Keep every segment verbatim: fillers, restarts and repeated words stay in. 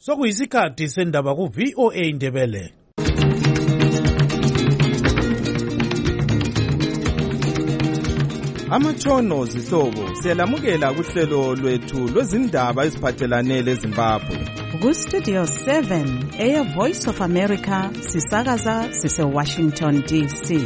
Sokuyisikhathi sendaba ku V O A Indebele. Amatshono zihlobo siyalamukela kuhlelo lwethu lwezindaba eziphathelane leZimbabwe. Ku Studio seven, Air Voice of America, sisakaza sise Washington D C.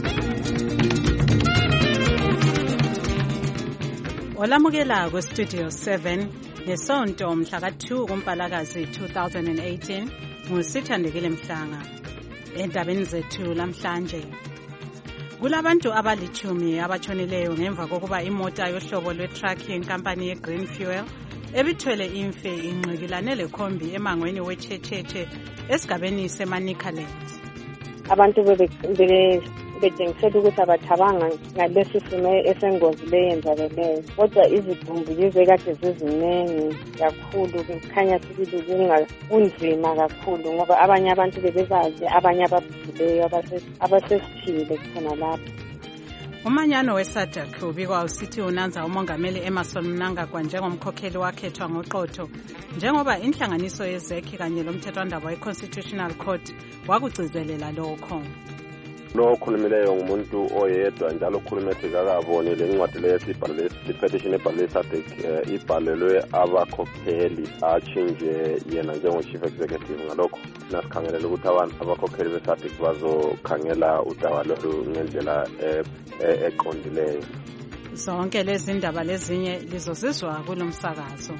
Olamukela ku Studio seven ngesonto mhla ka two kuMpalakazi two thousand eighteen ngusithandekile Mhlanga. Endabeni zethu lamhlanje, kulabantu abalichumi abatshonileyo ngemva kokuba imota yohlobo lwe-truck yenkampani ye-Green Fuel ebithwele imfe inqikilane lekhombi emangweni weChechete esigabeni seManicaland. Abantu bebentshengisela ukuthi abathabanga ngalesi simo esengozi leyenzakeleyo, kodwa izidumbu yize kade ziziningi kakhulu, kukhanya sibili kunzima kakhulu ngoba abanye abantu bebebazi, abanye ababhuleyo abasesithile khona lapho. Umanyano weSADC ubikwa usithi unanza umongameli Emmerson Mnangagwa njengomkhokheli wakhethwa ngoqotho njengoba inhlanganiso yezekhi kanye lomthethwandaba we-Constitutional Court wakugcizelela lokho. Lo okhulumileyo ngumuntu oyedwa njalo ukhulumethi kakaboni lencwadi lesibhalo le-petition ebhalwe SADC ibhalelwe abakhokheli achinje yena njengo-chief executive. Ngalokho nasikhangelela ukuthi abantu abakhokheli be-SADC bazokhangela udaba lolu ngendlela eqondileyo. Zonke lezi ndaba lezinye lizozizwa kulo msakazo.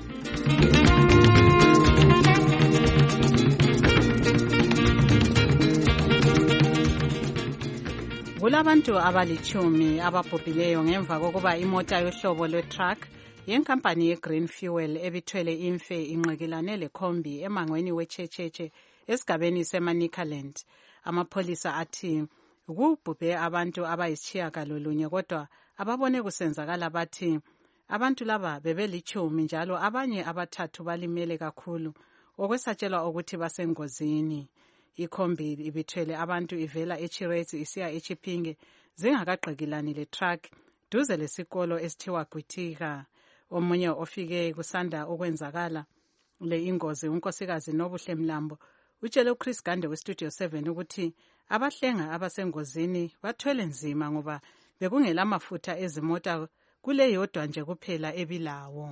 Kulabantu abalichumi ababhubhileyo ngemva kokuba imota yohlobo lwe-truck yenkampani ye-Green Fuel ebithwele imfe inqikilane lekhombi emangweni weChechete esigabeni seManicaland. Amapholisa athi kubhubhe abantu abayisitshiyagalolunye, kodwa ababone kusenzakala bathi abantu laba bebelichumi njalo abanye abathathu balimele kakhulu okwesatshelwa ukuthi basengozini. Ikhombi ibithwele abantu ivela eChirezi isiya eChipinge zingakagqikilani le-truck duze lesikolo esithiwa Gwitika. Omunye ofike kusanda ukwenzakala le ingozi, unkosikazi Nobuhle Mlambo, utshele uChris Gande weStudio seven ukuthi abahlenga abasengozini bathwele nzima ngoba bekungela mafutha ezimota kule yodwa nje kuphela ebilawo.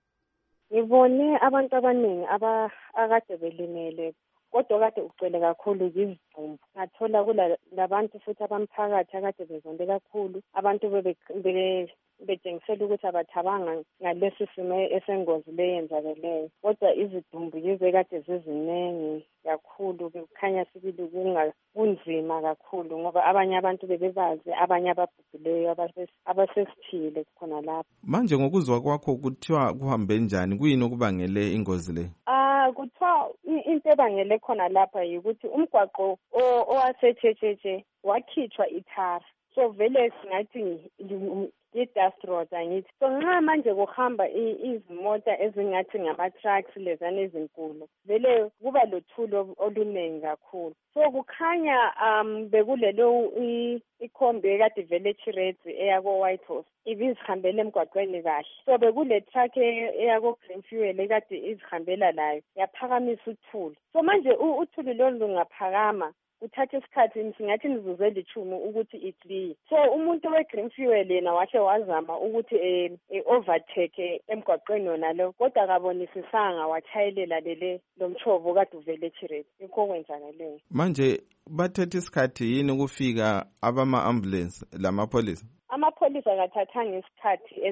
Ngibone abantu abaningi abakade belimele, kodwa kade ucwele kakhulu izidumbu. Ngathola kulabantu futhi abamphakathi akade bezonde kakhulu. Abantu bebentshengisela ukuthi abathabanga ngalesi simo esengozi leyenzakeleyo, kodwa izidumbu yize kade ziziningi kakhulu, kukhanya sibili kunzima kakhulu ngoba abanye abantu bebebazi, abanye ababhuleyo abasesithile khona lapho. Manje ngokuzwa kwakho kuthiwa kuhambe njani? Kuyini okubangele ingozi le? Ah, kuthiwa into ebangele khona lapha yikuthi umgwaqo owaseChechete wakhitshwa ithara, so vele singathi i-dust road angithi. So nxa manje kuhamba izimota ezingathi ngama-trucks lezana ezinkulu, vele kuba lothulo oluningi kakhulu. So kukhanya um bekulelo ikhombi ekade vele eChirezi eyako-White House ibizihambela emgwaqweni kahle. So bekule truck eyako-Green Fuel ekade izihambela layo yaphakamisa uthuli. So manje uthuli lolu lungaphakama uthatha isikhathi singathi nizuze elichumi ukuthi iclear. So umuntu we-Green Fuel yena wahle wazama ukuthi e-overtake emgwaqweni yona lo, kodwa akabonisisanga wachayelela lele lomchovo kade uvele eChirezi. Yikho kwenzakaleyo. Manje bathethe isikhathi yini ukufika abama-ambulance lamapholisa? Amapholisa akathathanga isikhathi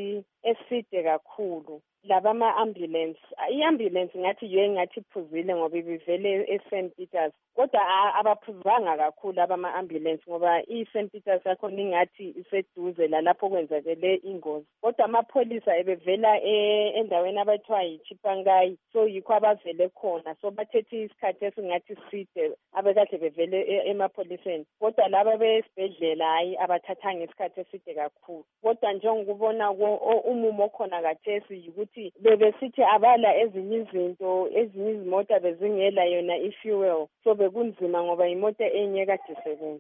eside kakhulu. Laba ama-ambulance, i-ambulance ngathi yiyo engathi iphuzile ngoba ibivele eSaint Peters, kodwa abaphuzanga kakhulu abama-ambulance ngoba i-Saint Peters yakhona ingathi iseduze lalapho kwenzakele ingozi. Kodwa amapholisa ebevela endaweni abathiwa yiChipangayi, so yikho abavele khona. So bathethe isikhathi esingathi side abekade bevele emapholiseni, kodwa laba besibhedlela hayi abathathanga isikhathi eside kakhulu. Kodwa njengokubona umumo khona kathesi yikuthi bebesithi abala ezinye izinto, ezinye izimota bezingela yona i-fuel, so bekunzima ngoba imoto enye kade isebenza.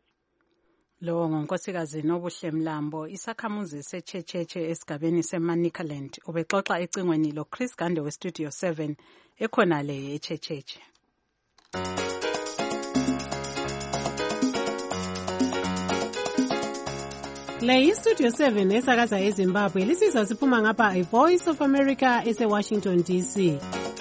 Lo ngonkosikazi Nobuhle Mlambo, isakhamuzi seChechete esigabeni seManicaland, ubexoxa ecingweni lo Chris Gande weStudio seven ekhona le eChecheshe. Le iStudio seven esakaza eZimbabwe lisizwa siphuma ngapha iVoice of America ese-Washington D C.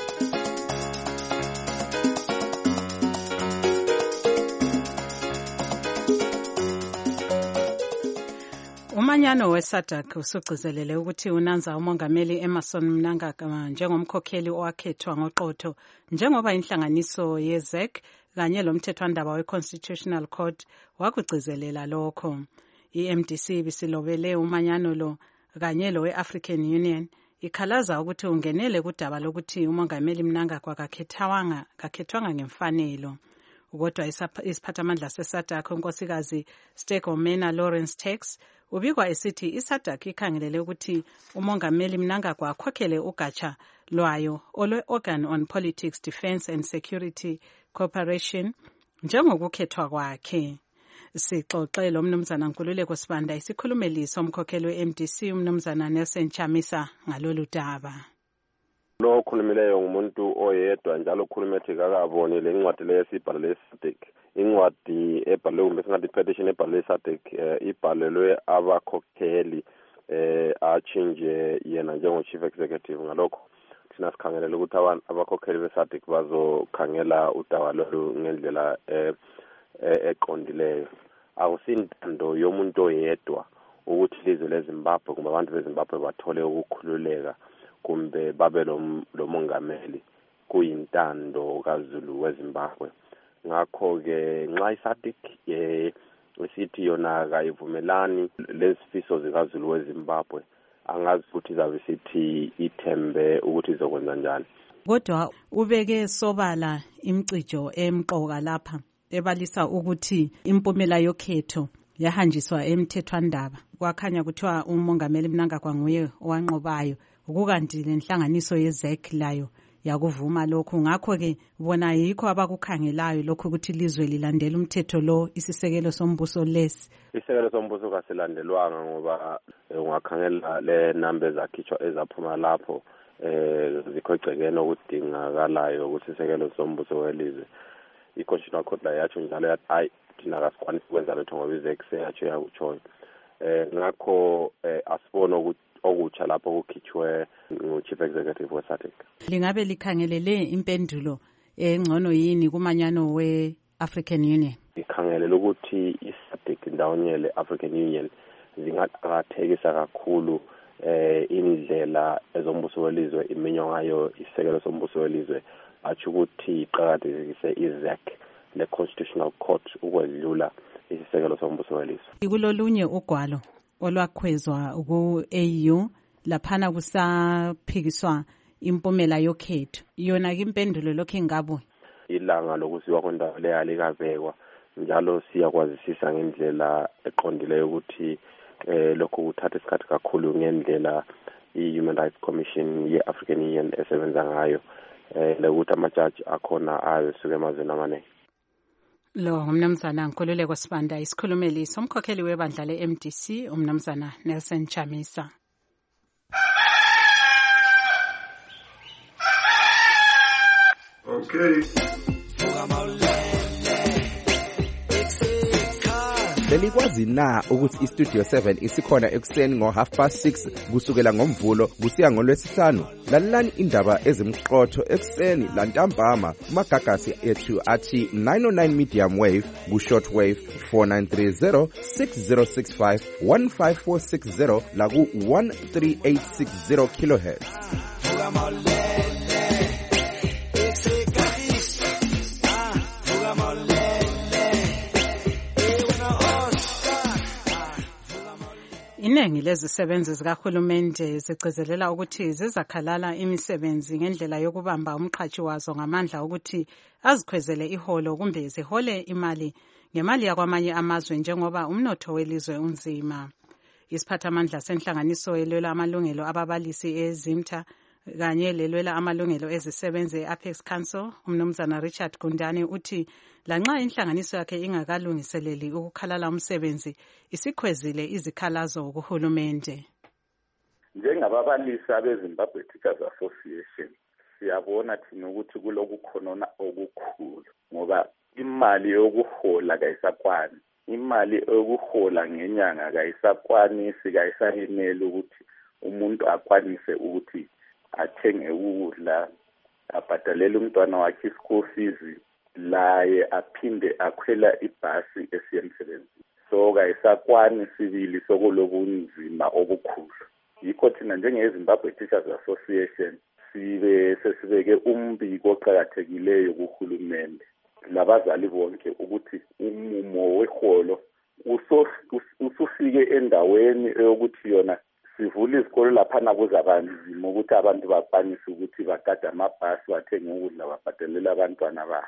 Umanyano weSADC usugcizelele ukuthi unanza umongameli Emmerson Mnangagwa njengomkhokheli owakhethwa ngoqotho njengoba inhlanganiso ye-Z E C kanye lomthethwandaba we-Constitutional Court wakugcizelela lokho. I-M D C bisilobele umanyano lo kanye lo we-African Union ikhalaza ukuthi ungenele kudaba lokuthi umongameli Mnangagwa kakhethwanga kakhethwanga ngemfanelo. Kodwa isiphathamandla se-SADC unkosikazi Stergomena Lawrence Tax ubikwa esithi i-SADC ikhangelele ukuthi umongameli Mnangagwa akhokhele ugatsha lwayo olwe-Organ on Politics, Defence and Security Cooperation njengokukhethwa kwakhe. Sixoxe lo mnumzana Nkululeko Sibanda isikhulumeli somkhokheli we-M D C umnumzana Nelson Chamisa ngalolu daba. Lo khulumileyo ngumuntu oyedwa njalo ukhulumethi kakaboni le ncwadi lesibhalwe leSADC. Incwadi ebhalwe kumbe singathi petition ebhalwe leSADC ibhalelwe abakhokheli eh achinje yena njengo chief executive. Ngalokho thina sikhangelela ukuthi abantu abakhokheli beSADC bazokhangela udaba lolu ngendlela eh eqondileyo. Awusintando yomuntu oyedwa ukuthi lizwe leZimbabwe kumbe abantu beZimbabwe bathole ukukhululeka kumbe babe lo mongameli kuyintando kaZulu weZimbabwe. Ngakho ke nxa iSADC eh isithi yona kayivumelani lezifiso zikaZulu weZimbabwe angazi futhi zabe sithi ithembe ukuthi izokwenza njani. Kodwa ubeke sobala imcijo emqoka lapha ebalisa ukuthi impumela yokhetho yahanjiswa emthethwandaba. Kwakhanya kuthiwa umongameli Mnangagwa nguye owanqobayo ukukanti lenhlanganiso ye-Z E C layo yakuvuma lokhu. Ngakho ke bona yikho abakukhangelayo lokhu ukuthi lizwe lilandela umthetho lo isisekelo sombuso lesi. Isisekelo sombuso kasilandelwanga ngoba ungakhangela le numbers akhitshwa ezaphuma lapho eh zikhogcekene ukudingakalayo ukuthi isisekelo sombuso welizwe. I-Constitutional Court la yatsho njalo yathi ayi thina kasikwanisi ukwenza lutho ngoba i-Z E C yatsho yakutshoyo. Eh ngakho asibona ukuthi okutsha lapho kukhitshwe ngu-Chief Executive we-SADC. Lingabe likhangelele impendulo engcono yini kumanyano we-African Union? Ikhangelela ukuthi i-SADC ndawonye le-African Union zingaqakathekisa kakhulu eh indlela ezombuso welizwe iminywa ngayo isisekelo sombuso welizwe athi ukuthi iqhakazise i-Z E C le-Constitutional Court ukwedlula isisekelo sombuso welizwe. Kulolunye ugwalo olwakhwezwa ku-A U laphana kusaphikiswa impumela yokhetho yona impendulo lokho ingabo ilanga lokusiwa kwendawo leya likabekwa njalo siyakwazisisa ngendlela eqondileyo ukuthi eh lokho kuthatha isikhathi kakhulu ngendlela i-Human Rights Commission ye-African Union esebenza ngayo eh lokuthi amajaji akhona ayesuka emazweni amaningi. Lo umnumzana Nkululeko Sibanda isikhulumeli somkhokheli webandla le-M D C umnumzana Nelson Chamisa. Okay. Belikwazi na ukuthi iStudio seven isikhona ekuseni ngo half past six kusukela ngomvulo kusiya ngolwesihlanu? Lalelani indaba ezimqotho ekuseni lantambama kumagagasi ethu athi nine oh nine medium wave ku short wave four nine three zero six zero six five one five four six zero la ku one three eight six zero kilohertz. Iningi lezisebenzi zikahulumende zigcizelela ukuthi zizakhalala imisebenzi ngendlela yokubamba umqhatshi wazo ngamandla ukuthi azikhwezele iholo kumbe zihole imali ngemali yakwamanye amazwe njengoba umnotho welizwe unzima. Isiphathamandla senhlanganiso elwela amalungelo ababalisi eZimta kanye lelwela amalungelo ezisebenzi e-Apex Council umnumzana Richard Gundane uthi lanxa inhlanganiso yakhe ingakalungiseleli ukukhalala umsebenzi isikhwezile izikhalazo kuhulumende. Njengababalisi abeZimbabwe Teachers Association siyabona thina ukuthi kuloku khonona okukhulu ngoba imali yokuhola kayisakwani imali yokuhola ngenyanga kayisakwanisi kayisayenele ukuthi umuntu akwanise ukuthi athenge ukudla abhadalele umntwana wakhe school fees laye aphinde akhwela ibhasi esiya emsebenzini so kayisakwani sibili sokulobunzima obukhulu yikho thina njengeZimbabwe Teachers Association sibe sesibeke umbiko oqhakathekileyo kuhulumende labazali bonke ukuthi umumo weholo usufike endaweni eyokuthi yona sivula izikolo laphana kuzabanzima ukuthi abantu bakwanise ukuthi bagade amabhasi bathenge ukudla babhadalela abantwana babo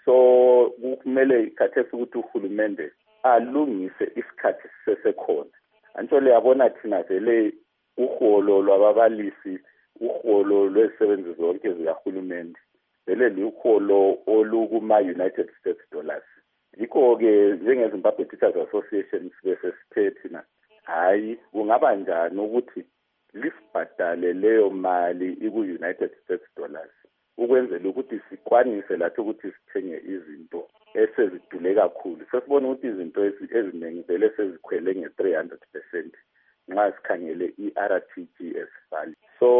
so kumele ikhathesi ukuthi uhulumende alungise isikhathi sisesekhona antsho leyabona thina vele uholo lwababalisi uholo lwezisebenzi zonke zikahulumende vele liuholo olukuma-United States dollars yikho-ke njengeZimbabwe Teachers Association sibe sesithe thina hayi kungaba njani ukuthi lisibhadale leyo mali iku-United States dollars ukwenzela ukuthi sikwanise lathi ukuthi sithenge izinto esezidule kakhulu sesibona ukuthi izinto eziningi vele sezikhwele nge-three hundred percent nxa sikhangele i-R T G S value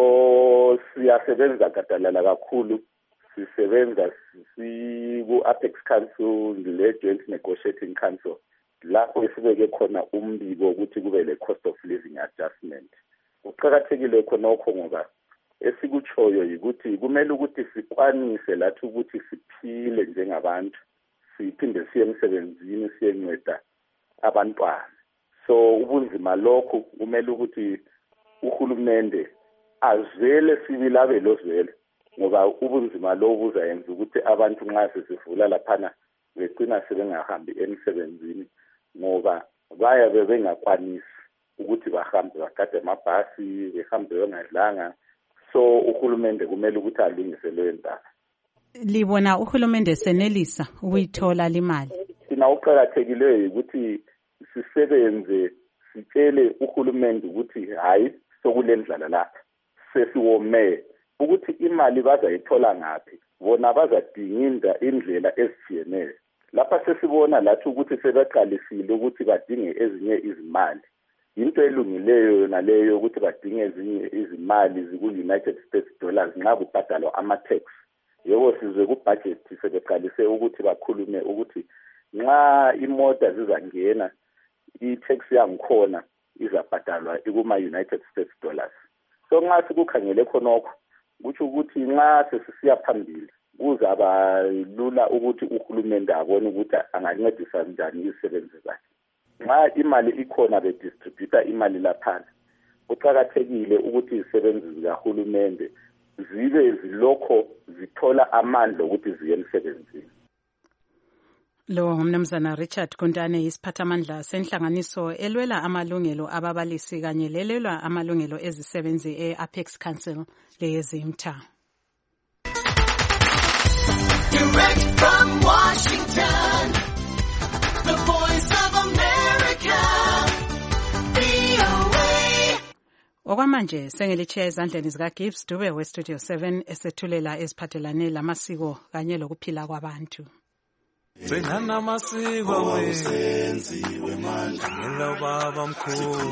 so siyasebenza gadalala kakhulu sisebenza siku-Apex Council le-Joint Negotiating Council lapho esibeke khona umbiko ukuthi kube le-cost of living adjustment uqhakathekile khonokho ngoba esikutshoyo yikuthi kumele ukuthi sikwanise lathi ukuthi siphile njengabantu siphinde siye emsebenzini siyenceda abantwana so ubunzima lokho kumele ukuthi uhulumende azele sibilabelo zwele ngoba ubunzima lo buzayenza ukuthi abantu nxa sesivula laphana begcina sebengahambi emsebenzini ngoba baya bebengakwanisi ukuthi bahambe bagade amabhasi behambe bengadlanga so uhulumende kumele ukuthi alungise leyo ndaba. Libona uhulumende senelisa ukuyithola limali? Sina uqhakathekileyo ukuthi sisebenze sitshele uhulumende ukuthi hayi sokulendlala lapha sesiwome ukuthi imali bazayithola ngaphi bona bazadinga indlela ezitshiyeneyo lapha sesibona lathi ukuthi sebeqalisile ukuthi badinge ezinye izimali into elungileyo naleyo ukuthi badinge ezinye izimali ziku-United States dollars nxa kubhadalwa ama-tax yebo sizwe ku-budget sebeqalise ukuthi bakhulume ukuthi nxa imota zizangena i-tax yangikhona izabhadalwa ikuma-United States dollars so nxa sikukhangele khonokho kutsho ukuthi nxa sesisiya phambili kuzaba lula ukuthi uhulumende abone ukuthi angancedisa njani izisebenzi zakhe nxa imali ikhona bedistributa imali laphana kuqhakathekile ukuthi izisebenzi zikahulumende zibe zilokho zithola amandla ukuthi ziye emsebenzini. Lo ngumnumzana Richard Kuntane isiphathamandla senhlanganiso elwela amalungelo ababalisi kanye lelwela amalungelo ezisebenzi e-Apex Council leYezimtha. Direct from Washington, the voice of America, V O A. Okwamanje sengelitshiya ezandleni zikaGibbs Dube weStudio seven esethulela eziphathelane lamasiko kanye lokuphila kwabantu. Senana masiko wenziwe manje ngela baba mkhulu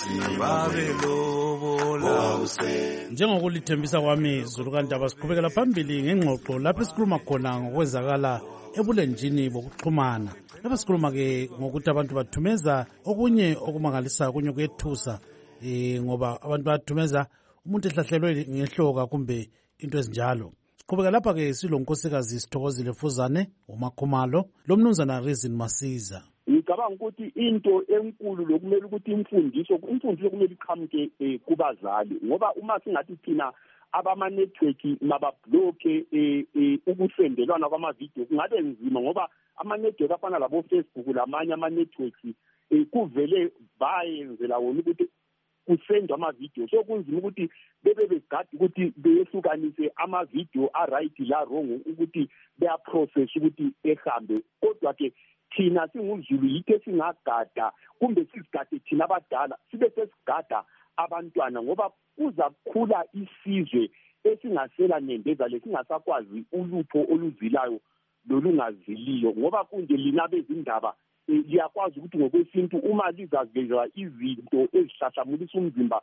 babelobola njengokulithembisa kwami izulu kandaba siqhubekela phambili ngengxoxo lapho esikhuluma khona ngokwezakala ebulenjini bokuxhumana lapho sikhuluma ke ngokuthi abantu bathumeza okunye okumangalisayo kunye kuyethusa eh ngoba abantu bathumeza umuntu ehlahlelwe ngehloka kumbe into ezinjalo. Siqhubeka lapha ke silonkosikazi Sithokozile Fuzane uMakhumalo lo mnumzana Reason Masiza. Ngicabanga ukuthi into enkulu lokumele ukuthi imfundiso imfundiso kumele iqhamuke kubazali ngoba uma singathi thina abama network mababloke ukusendelwana kwama video kungabe nzima ngoba ama network afana labo Facebook lamanye ama networks kuvele bayenzela wona ukuthi kusendwa ama-video so kunzima ukuthi bebe begadi ukuthi beyehlukanise ama-video a-right la wrong ukuthi beyaprocess ukuthi ehambe kodwa-ke thina singumZulu yitho singagada kumbe sizigade thina abadala sibe sesigada abantwana ngoba kuza kukhula isizwe esingasela nendeza lesingasakwazi ulutho oluzilayo lolungaziliyo ngoba kunje lina bezindaba liyakwazi ukuthi ngokwesintu uma lizavezwa izinto ezihlahlamulisa umzimba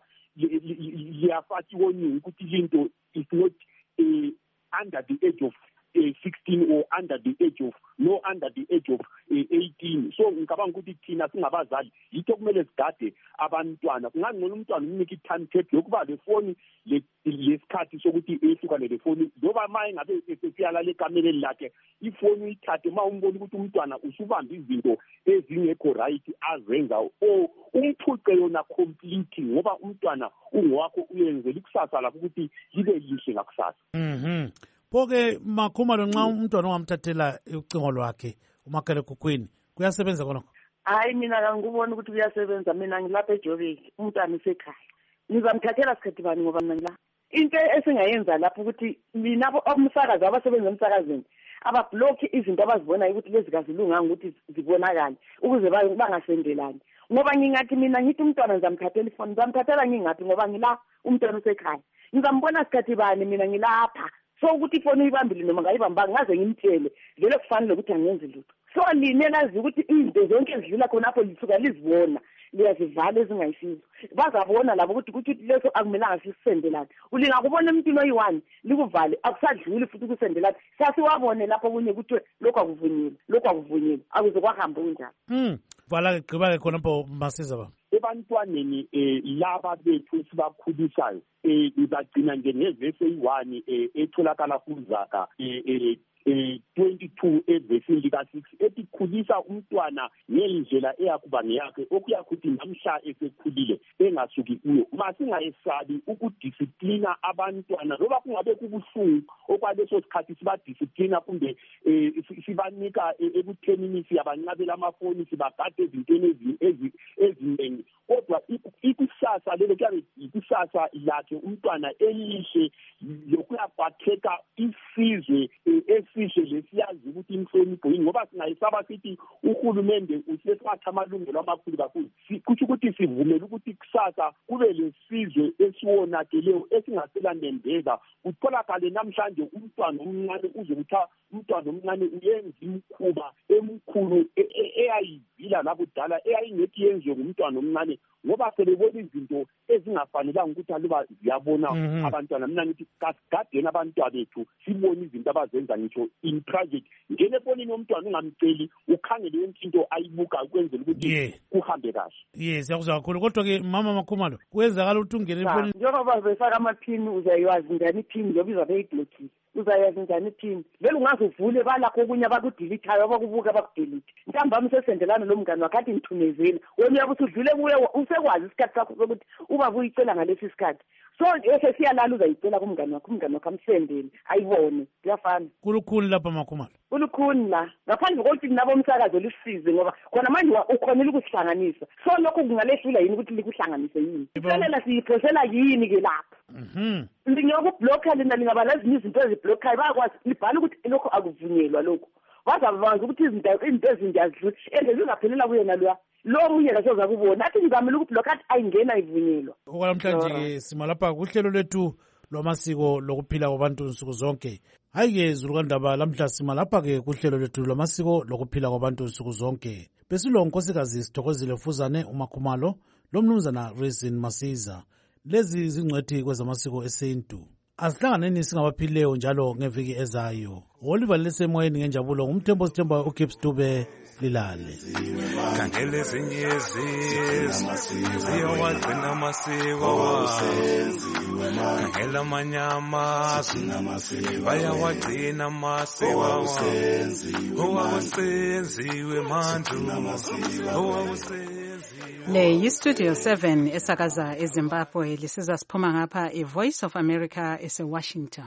liyafati woningi ukuthi linto is not uh, under the age of uh, sixteen or under the age of no under the age of uh, eighteen. So ngicabanga ukuthi thina singabazali yitho kumele sigade abantwana kungangcono umntwana umnike i-timetable yokuba le phone lesikhathi sokuthi ehlukane le phone ngoba maye ngabe esefiyala lekameleni lakhe ifoni uyithathe uma umbona ukuthi umntwana usubamba izinto ezingekho right azenza o umphuce yona complete ngoba umntwana ungowakho uyenzela ikusasa lapho ukuthi libe lihle ngakusasa. Mhm. Phoke Makhumalo nxa umntwana ongamthathela ucingo lwakhe umakhalekhukhwini kuyasebenza khona? Hayi mina angikuboni ukuthi kuyasebenza, mina ngilapha eJoburg umntwana usekhaya. Ngizamthathela sikhathi bani ngoba mina la into esingayenza lapho ukuthi mina abomsakazi abasebenza emsakazweni abablock izinto abazibonayo ukuthi lezi kazilunganga ukuthi zibonakale ukuze bangasendelani. Ngoba ngingathi mina ngithi umntwana ngizamthathela ifoni ngizamthathela ngingathi ngoba ngila umntwana usekhaya. Ngizambona sikhathi bani mina ngilapha. So ukuthi ifoni uyibambile noma ngayibambanga ngaze ngimtshele vele kufanele ukuthi angenze lutho. So line lazi ukuthi izinto zonke ezidlula khona apho lisuka lizibona liyazivala ezingayisizo. Bazabona labo ukuthi ukuthi leso akumelanga sisisendelane. Ulinga kubona emntwini oyi-one likuvale akusadluli futhi kusendelane. Sasiwabone lapho kunye ukuthi lokho akuvunyelwe lokho akuvunyelwe akuze kwahamba kunjalo. Mm. Vala ke gqiba ke khona pho Masiza baba. Ebantwaneni eh laba bethu sibakhulisayo eh ngizagcina nje ngevesi eyi-one eh etholakala kuZaka eh eh twenty-two evesini lika six ethi khulisa umntwana ngendlela eyakuba ngeyakhe okuyakuthi namhla esekhulile engasuki kuyo. Masingayesabi ukudisciplina abantwana loba kungabe kubuhlungu okwaleso sikhathi sibadisciplina kumbe sibanika ekuthenini siyabancabela amafoni sibagade ezintweni eziningi kodwa ikusasa lelo kuyabe ikusasa lakhe umntwana elihle lokuyaphatheka isizwe esihle lesiyazi ukuthi inhlonipho ngoba singayisaba sithi uhulumende usesathi amalungelo amakhulu kakhulu kuthi ukuthi sivumele ukuthi kusasa kube lesizwe esiwonakeleyo esingaselandendeza utholakale namhlanje umntwana omncane uzokutha umntwana omncane uyenza imkhuba emkhulu eyayivila labudala eyayingethi yenziwe ngumntwana omncane ngoba selebona izinto ezingafanelanga ukuthi aluba ziyabona abantwana. Mina ngithi kasigade abantwana bethu sibone izinto abazenza ngisho in private ngene efonini yomntwana ungamceli ukhangele yonke into ayibuka ukwenzela ukuthi kuhambe kahle. Yes, yakuzwa kakhulu kodwa ke mama Makhumalo kwenzakala ukuthi ungene efonini njengoba befaka amaphini uzayazi njani iphini njengoba izabe iblockiwe uzayazi njani iphini vele ungazuvule balakho okunye abakudelithayo abakubuka abakudelithe ntambama usesendelana lo mngane wakhe athi ngithumezela wena uyabe usudlule kuye usekwazi isikhathi sakho sokuthi uba uyicela ngalesi sikhathi so ese siyalala uzayicela kumngane wakho umngane wakho amsendele ayibone kuyafana. Kulukhuni lapha Makhumalo kulukhuni la ngaphandle kokuthi nabo umsakazo lisize ngoba khona manje ukhonile ukusihlanganisa so lokho kungalehlula yini ukuthi likuhlanganise yini iselela siyiphosela yini ke lapha. Mhm. Ngiyokubhlokha lena lingaba lezinye izinto eziblokhayo bayakwazi libhala ukuthi lokho akuvunyelwa lokho bazabanza ukuthi izinto izinto ezinjazidlula engezingaphelela kuyena lo lo munye kasoza kubona athi ngizamela ukublokha athi ayingena ivunyelwa. Okwanamhlanje simalapha kuhlelo lwethu lwamasiko lokuphila kwabantu nsuku zonke. Hayi-ke Zulukandaba lamhla simalapha-ke kuhlelo lwethu lwamasiko lokuphila kwabantu nsuku zonke. Besilo nkosikazi Sithokozile Fuzane uMakhumalo lomnumzana Reason Masiza. Lezi zingcwethi kwezamasiko esintu. Asihlanganeni singabaphilileyo njalo ngeviki ezayo. Oliver lesemoyeni ngenjabulo ngumthembo sithemba uKips Dube lilale. Khangele ezinyezi ziyawagcina amasiko khangela amanyama bayawagcina amasiko owakusenziwe mandu owakusenziwe. Le yiStudio seven esakaza eZimbabwe lisiza siphuma ngapha iVoice of America eseWashington.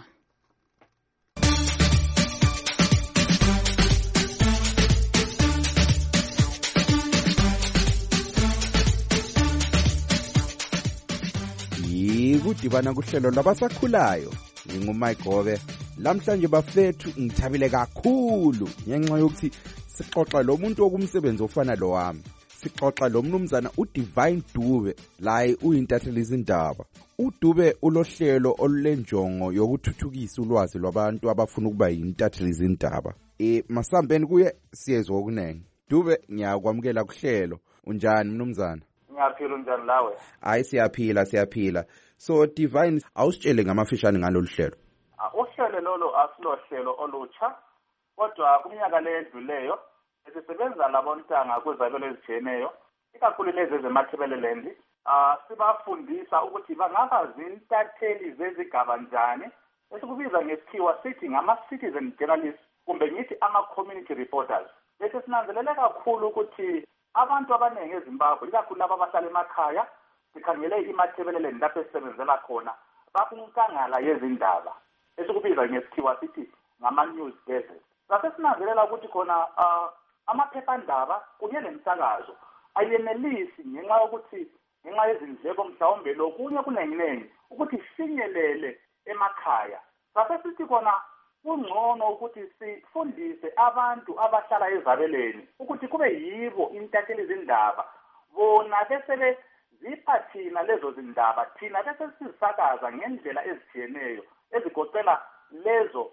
Yikudibana kuhlelo labasakhulayo ngingumike Gobe. Lamhlanje bafethu ngithabile kakhulu ngenxa yokuthi sixoxa lo muntu okumsebenzi ofana lo wami. sixoxa lo mnumzana uDivine Dube laye uyintatheli izindaba. uDube ulohlelo olulenjongo yokuthuthukisa ulwazi lwabantu abafuna ukuba yintatheli izindaba. Eh masambeni kuye siyezwe okunene. Dube ngiyakwamukela kuhlelo. Unjani mnumzana? Ngiyaphila unjani lawe? Hayi siyaphila siyaphila. So Divine awusitshele ngamafishane ngalolu hlelo. Uhlelo lolo asilohlelo olutsha kodwa kuminyaka ledluleyo sisebenza labontanga kwezabelo ezijeneyo ikakhulu lezi zemathebeleland ah sibafundisa ukuthi bangaba zintatheli zezigaba njani esikubiza ngesikhiwa sithi ngama citizen journalists kumbe ngithi ama community reporters. Bese sinanzelela kakhulu ukuthi abantu abaningi eZimbabwe ikakhulu laba abahlala emakhaya sikhangele imathebeleland lapho esisebenzela khona bakunkangala yezindaba esikubiza ngesikhiwa sithi ngama news desert. Sase sinanzelela ukuthi khona uh, amaphephandaba kunye nemsakazo ayenelisi ngenxa yokuthi ngenxa yezindleko mhlawumbe lokunye kunenginengi ukuthi sifinyelele emakhaya. Sase sithi khona kungcono ukuthi sifundise abantu abahlala ezabeleni ukuthi kube yibo intatheli izindaba bona bese zipha thina lezo zindaba thina bese sizisakaza ngendlela ezijiyeneyo ezigoqela lezo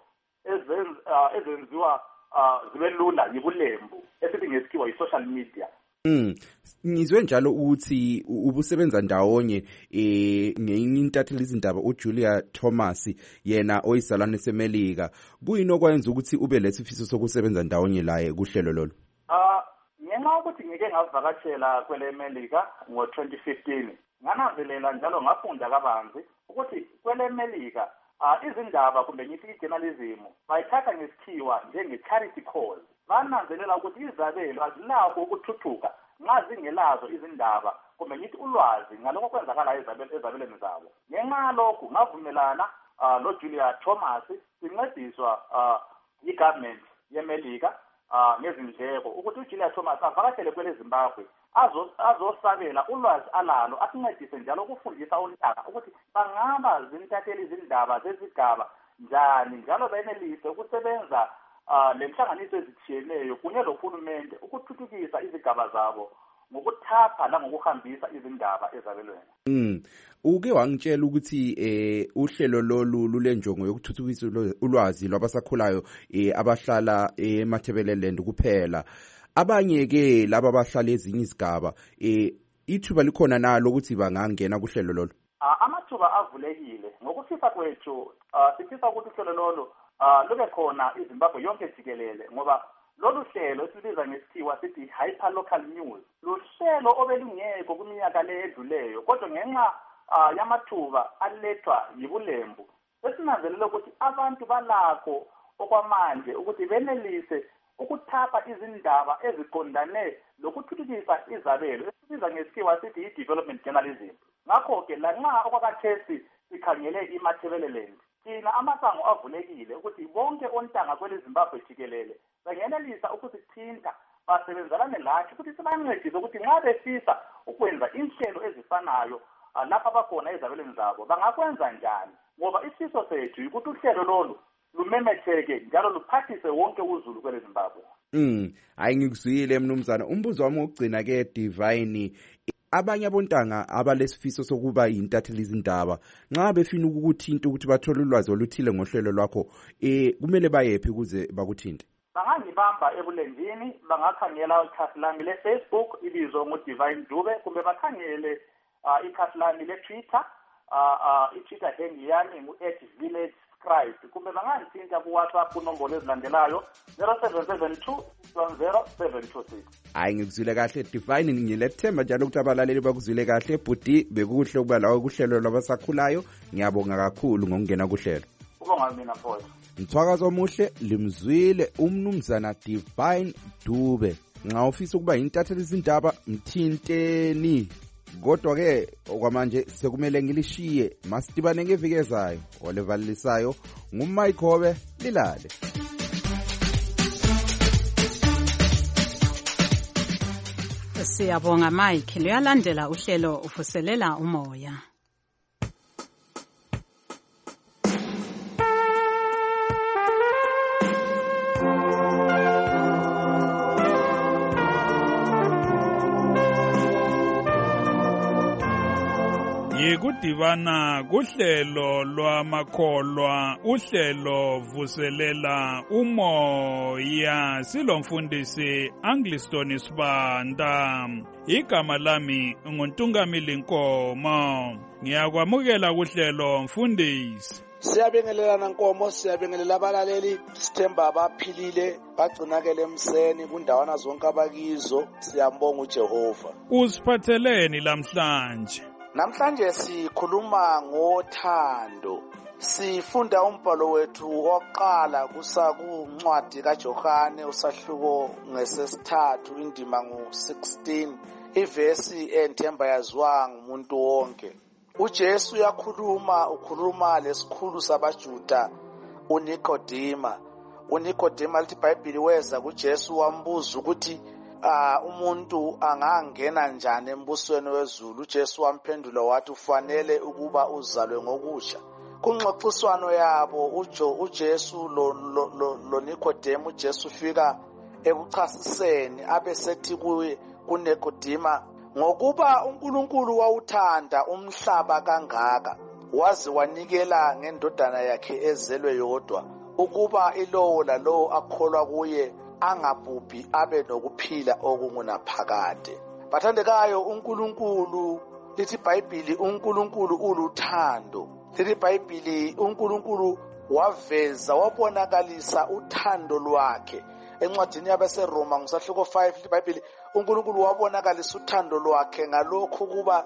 ezenziwa zibe lula yibulembu esithi ngesikhiwa yi-social media. Mm ngizwe njalo ukuthi ubusebenza ndawonye eh ngeintatheli izindaba uJulia Thomas yena oyizalwane seMelika. Kuyini okwenza ukuthi ube lesifiso sokusebenza ndawonye laye kuhlelo lolo? Ah ngenxa ukuthi ngike ngavakashela kwele Melika ngo twenty fifteen nganavelela njalo ngafunda kabanzi ukuthi kwele Melika Uh, izindaba kumbe ngithi i-journalism bayithatha ngesikhiwa njenge-charity cause. Bananzelela ukuthi izabelo azilakho ukuthuthuka nxa zingelazo izindaba kumbe ngithi ulwazi ngalokho kwenzakala ezabelweni zabo. Ngenxa lokhu ngavumelana uh, lo Julia Thomas sincediswa uh, i-government yeMelika uh, ngezindleko ukuthi uJulia Thomas avakashele kwele Zimbabwe azosabela ulwazi alalo asincedise njalo ukufundisa ontanga ukuthi bangaba zintatheli izindaba zezigaba njani njalo benelise ukusebenza lenhlanganiso ezitshiyeneyo kunye lohulumende ukuthuthukisa izigaba zabo ngokuthapha la ngokuhambisa izindaba ezabelweni. Mm uke wangitshela ukuthi eh uhlelo lolu lulenjongo yokuthuthukisa ulwazi lwabasakhulayo eh abahlala eMathebeleland kuphela. Abanye ke laba abahlala ezinye izigaba eh ithuba likhona nalo ukuthi bangangena kuhlelo lolo. Amathuba avulekile ngokufisa kwethu sifisa ukuthi uhlelo lolo lube khona iZimbabwe yonke jikelele ngoba lolu hlelo esibiza ngesikhiwa sithi hyper local news luhlelo obelungekho kuminyaka le edluleyo kodwa ngenxa yamathuba alethwa yibulembu esinanzelela ukuthi abantu balakho okwamanje ukuthi benelise ukuthapha izindaba eziqondane lokuthuthukisa izabelo esibiza ngesikhiwa sithi i-development journalism. Ngakho-ke lanxa okwakathesi sikhangele iMathebeleland thina amasango avulekile ukuthi bonke ontanga kwele Zimbabwe jikelele bangenelisa ukusithinta basebenzelane lathi ukuthi sibancedise ukuthi nxa befisa ukwenza inhlelo ezifanayo lapha abakhona ezabelweni zabo bangakwenza njani ngoba isifiso sethu ukuthi uhlelo lolu lumemetheke njalo luphathise wonke uzulu kwele Zimbabwe. Mm hayi ngikuzwile mnumzana umbuzo wami ogcina ke Divine abanye abontanga abalesifiso sokuba yintatheli izindaba nxa befina ukukuthinta ukuthi bathole ulwazi oluthile ngohlelo lwakho eh kumele bayephi ukuze bakuthinte? Bangangibamba ebulenjini bangakhangela ikhasi lami le-Facebook ibizwa ngoDivine Dube kumbe bakhangele uh, ikhasi lami le-Twitter uh, uh, i-Twitter handle yami ngu at village scribe kumbe bangangithinta ku-WhatsApp kunombolo ezilandelayo zero seven seven two one zero seven two six. Hayi ngikuzwile kahle Divine ngilethemba njalo ukuthi abalaleli bakuzwile kahle budi bekuhle ukuba lawo kuhlelo lwabasakhulayo ngiyabonga kakhulu ngokungena kuhlelo. Ubonga mina mfowethu. Mthwakazo omuhle limzwile umnumzana Divine Dube. Nxa ufisa ukuba yintatheli izindaba mthinteni. Kodwa ke okwamanje sekumele ngilishiye masitibane ngeviki ezayo olevalisayo nguMike Hobe lilale. Siyabonga Mike luyalandela uhlelo uvuselela umoya. Sikudibana kuhlelo lwamakholwa uhlelo vuselela umoya silomfundisi Angliston Sibanda. Igama lami nguNtungamili Nkomo. Ngiyakwamukela kuhlelo mfundisi. Siyabingelelana Nkomo, siyabingelela abalaleli, sithemba abaphilile bagcinakele emseni kundawana zonke abakizo. Siyambonga uJehova. Usiphatheleni lamhlanje? Namhlanje sikhuluma ngothando. Sifunda umbhalo wethu wokuqala kusakuncwadi kaJohane usahluko ngesesithathu indima ngo sixteen, ivesi enthemba yaziwa ngumuntu wonke. uJesu yakhuluma ukhuluma lesikhulu sabaJuda uNikodima. uNikodima lithi iBhayibheli weza kuJesu wambuza ukuthi Uh, umuntu angangena njani embusweni wezulu. uJesu wamphendula wathi ufanele ukuba uzalwe ngokusha. Kungxoxiswano yabo ujo uJesu lo, lo, lo, lo Nikodemu, uJesu ufika ekuchasiseni abesethi kuye kuNikodima ngokuba uNkulunkulu wawuthanda umhlaba kangaka waze wanikela ngendodana yakhe ezelwe yodwa ukuba ilowo lalowo akholwa kuye angabhubhi abe nokuphila okungunaphakade. Bathandekayo, uNkulunkulu lithi iBhayibheli uNkulunkulu uluthando. Lithi iBhayibheli uNkulunkulu waveza wabonakalisa uthando lwakhe encwadini yabaseRoma ngosahluko five. Lithi iBhayibheli uNkulunkulu wabonakalisa uthando lwakhe ngalokho kuba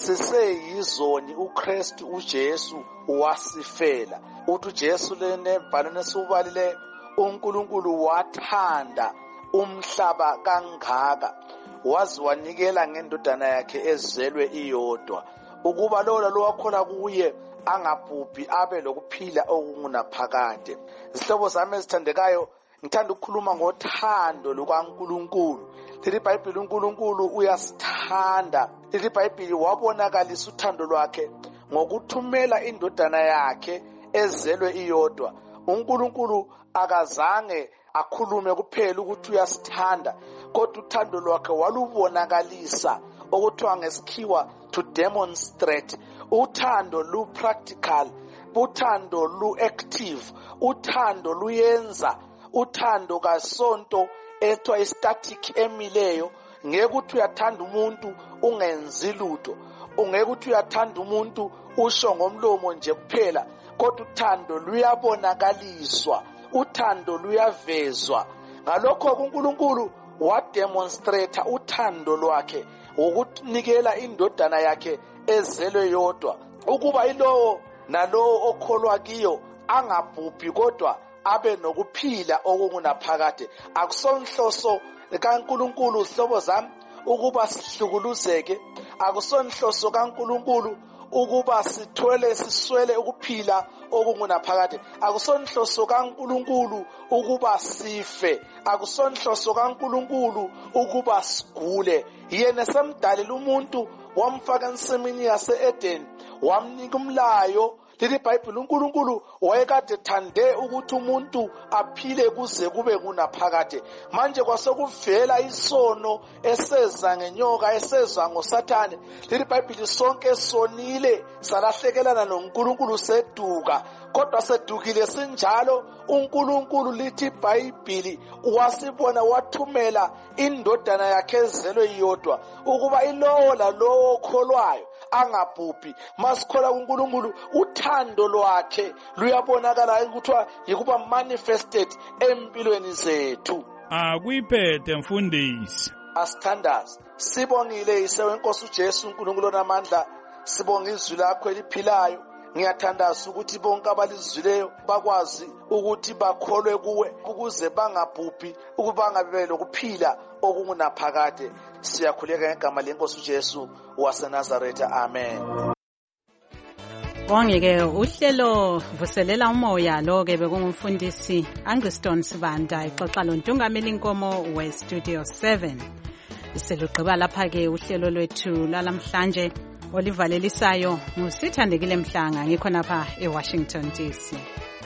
siseyizoni uKristu uJesu wasifela. Uthi uJesu lene bhalone subalile uNkulunkulu wathanda umhlaba kangaka waze wanikela ngendodana yakhe ezelwe iyodwa ukuba lowo lalowo akholwa kuye angabhubhi abe lokuphila okungunaphakade. Zihlobo zami ezithandekayo, ngithanda ukukhuluma ngothando lukaNkulunkulu. Lithi iBhayibheli uNkulunkulu uyasithanda. Lithi iBhayibheli wabonakalisa uthando lwakhe ngokuthumela indodana yakhe ezelwe iyodwa. uNkulunkulu akazange akhulume kuphela ukuthi uyasithanda, kodwa uthando lwakhe walubonakalisa okuthiwa ngesikhiwa to demonstrate. Uthando lu practical, uthando lu active, uthando luyenza. Uthando kasonto ethiwa static emileyo. Ngeke uthi uyathanda umuntu ungenzi lutho, ungeke uthi uyathanda umuntu usho ngomlomo nje kuphela, kodwa uthando luyabonakaliswa, uthando luyavezwa. Ngalokho uNkulunkulu wademonstrate uthando lwakhe ukunikela indodana yakhe ezelwe yodwa ukuba ilowo nalowo okholwa kiyo angabhubhi kodwa abe nokuphila okungunaphakade. Akusonhloso kaNkulunkulu zihlobo zami ukuba sihlukuluzeke, akusonhloso kaNkulunkulu ukuba sithwele siswele ukuphila okungunaphakade. Akusonhloso kaNkulunkulu ukuba sife, akusonhloso kaNkulunkulu ukuba sigule. Yena semdalela umuntu wamfaka ensimini yase-Eden wamnika umlayo. Lithi iBhayibheli uNkulunkulu wayekade ethande ukuthi umuntu aphile kuze kube kunaphakade. Manje kwasekuvela isono eseza ngenyoka, eseza ngoSathane. Lithi iBhayibheli sonke sonile salahlekelana noNkulunkulu seduka, kodwa sedukile sinjalo uNkulunkulu lithi iBhayibheli wasibona wathumela indodana yakhe ezelwe iyodwa ukuba ilowo lalowo okholwayo angabhubhi. Masikhola kuNkulunkulu uthando lwakhe luyabonakala ukuthiwa yikuba manifested empilweni zethu. Akuyiphethe mfundisi. Asithandaze sibongile ise wenkosi uJesu uNkulunkulu onamandla, sibonga izwi lakho eliphilayo. Ngiyathandaza ukuthi bonke abalizwileyo bakwazi ukuthi bakholwe kuwe ukuze bangabhubhi, ukuba bangabe lokuphila okungunaphakade. Siyakhuleka ngegama lenkosi uJesu waseNazaretha, amen. Wongeke uhlelo vuselela umoya lo ke bekungumfundisi Angliston Sibanda ixoxa loNtungameli Nkomo we Studio seven. Selugqiba lapha ke uhlelo lwethu lalamhlanje olivalelisayo ngusithandekile Mhlanga ngikhona lapha eWashington D C.